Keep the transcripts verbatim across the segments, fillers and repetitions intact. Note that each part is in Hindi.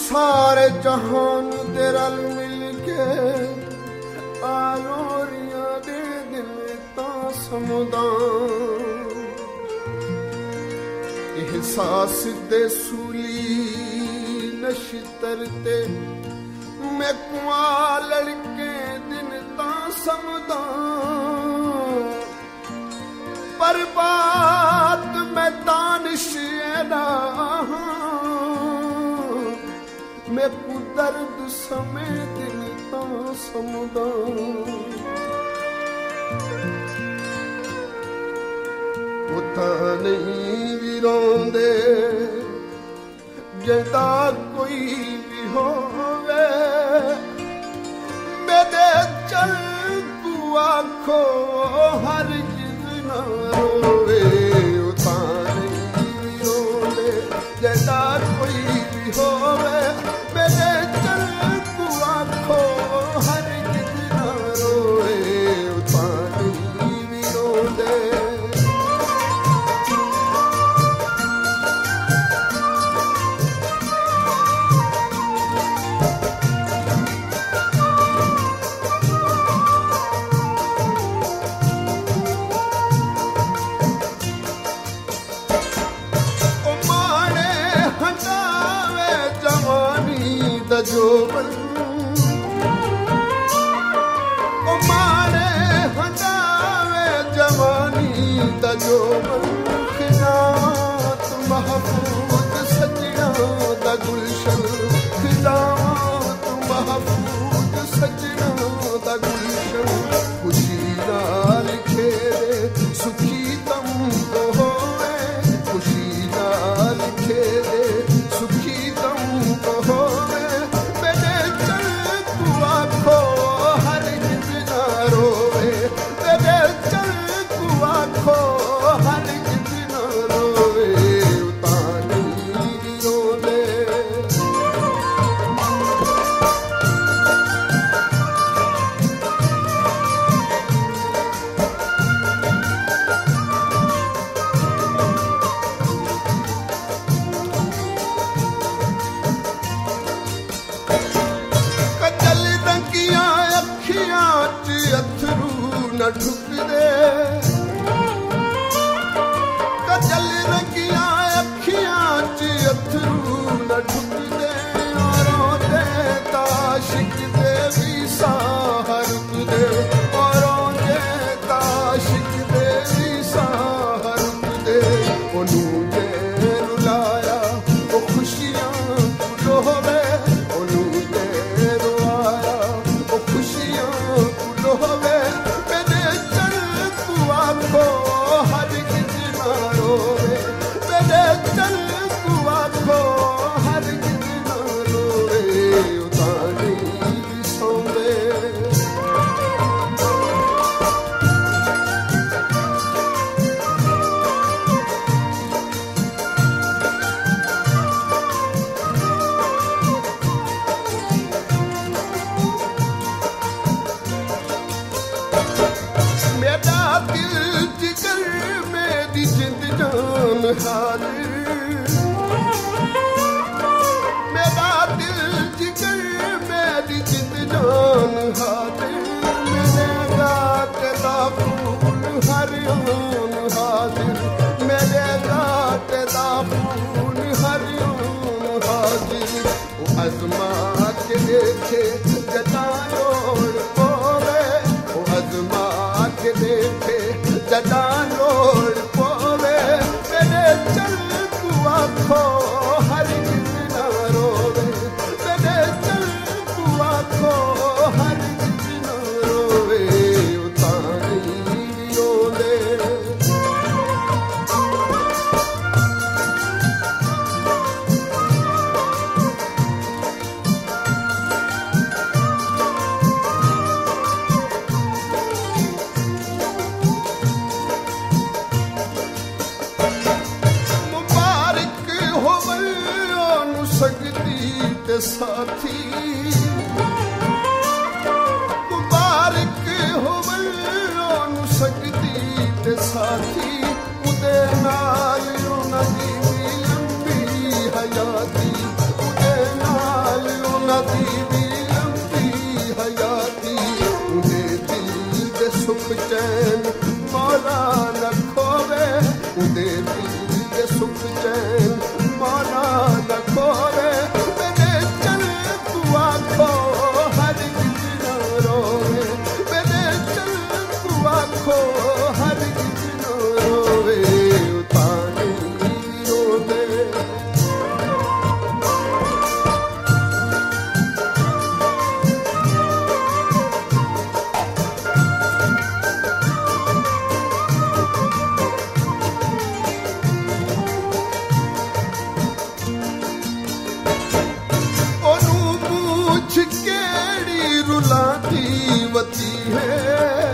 सारे जहान दे रल मिल के आलोरियां दे दिल तां समुदान एहसास दे सूली नशतर ते मैं कुआ लड़के दिन तां समुदान पर बात मैं दानिश ना मैं को दर्द समय दिल ता समुदान उता नहीं भी रोंदे जदा कोई भी होवे मेरे चल को आखो हर जिद ना रोवे उता नहीं भी रोंदे जदा कोई भी होवे मेरे चल को आखो हर जिद ना रोवे उता नहीं भी रोंदे जोबन ओ मारे हटावे जवानी दा जोबन खिलात महफूज सजना दा गुलशन खिलात महफूज सजना दा गुलशन खुशी नाल खेरे सुखी तम को होवे खुशी नाल खेरे सुखी तम को होवे दी वती है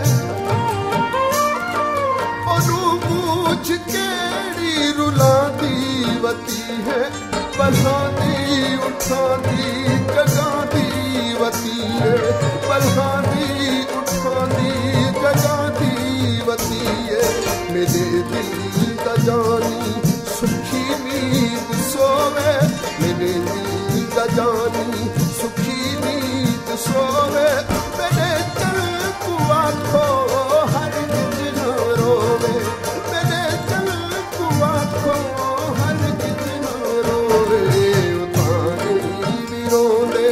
ओनू पूछ केड़ी रुला दी वती है पल्हां दी उठां दी जगां दी वती है पल्हां दी उठां दी जगां दी वती है मेरे दिल दा जानी सुखी नींद सोवे मेरे दिल दा जानी सुखी नींद सोवे मेरे दिल को आखो हर दिन रोवे मेरे दिल को आखो हर दिन रोवे उतानी भी रोवे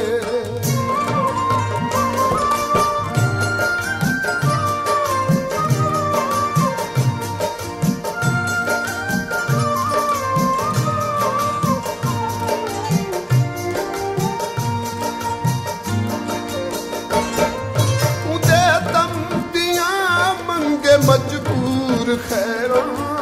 मजबूर खैरा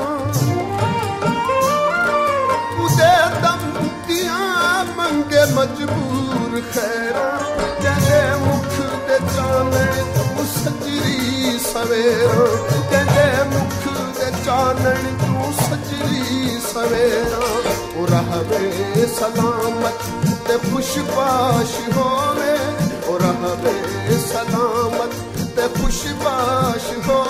उदे दम दिया मंगे मजबूर खैरा जने मुख दे चाने तू सजरी सवेरा जने मुख दे चाने तू सजरी सवेरा ओ रहवे सलामत ते खुशबाश होवे ओ रहवे सलामत ते खुशबाश हो